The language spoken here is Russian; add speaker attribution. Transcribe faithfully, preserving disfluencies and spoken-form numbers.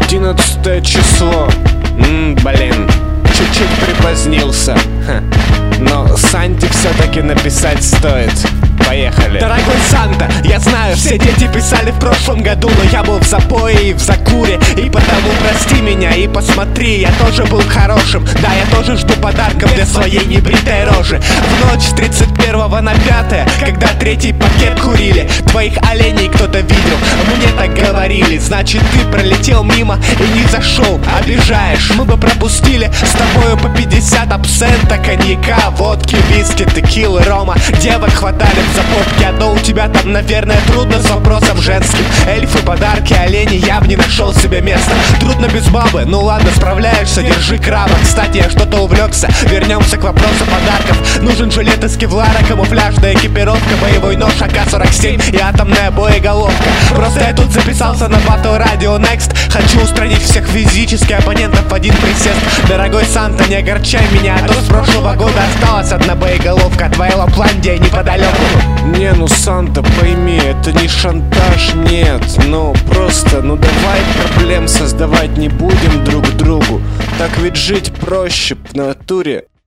Speaker 1: Одиннадцатое число. Ммм, блин, чуть-чуть припозднился. Ха. Но Санте все-таки написать стоит. Поехали.
Speaker 2: Дорогой Санта, я знаю, все дети писали в прошлом году, но я был в запое и в закуре, и потому прости меня и посмотри, я тоже был хорошим. Да, я тоже жду подарков для своей небритой рожи. В ночь с тридцать первого на пятое, когда третий пакет курили, твоих оленей кто-то видел, мне так говорили. Значит, ты пролетел мимо и не зашел, обижаешь. Мы бы пропустили с тобою по пятьдесят абсента, коньяка, водки, виски, текилы, рома. Девок хватали за попки, а то у тебя там, наверное, трудно с вопросом женским. Эльфы, подарки, олени, я бы не нашел себе места. Трудно без бабы, ну ладно, справляешься, держи краба. Кстати, я что-то увлекся, вернемся к вопросу подарков. Нужен жилет из кевлара, камуфляжная экипировка, боевой нож А К сорок семь и атомная боеголовка. Просто я тут записался на батл радио Next. Хочу устранить всех физических оппонентов в один присест. Дорогой Санта, не огорчай меня, а то с прошлого года осталась одна боеголовка, а твоя Лапландия неподалеку.
Speaker 1: Не, ну Санта, пойми, это не шантаж, нет. Ну просто, ну давай проблем создавать не будем друг другу. Так ведь жить проще в натуре.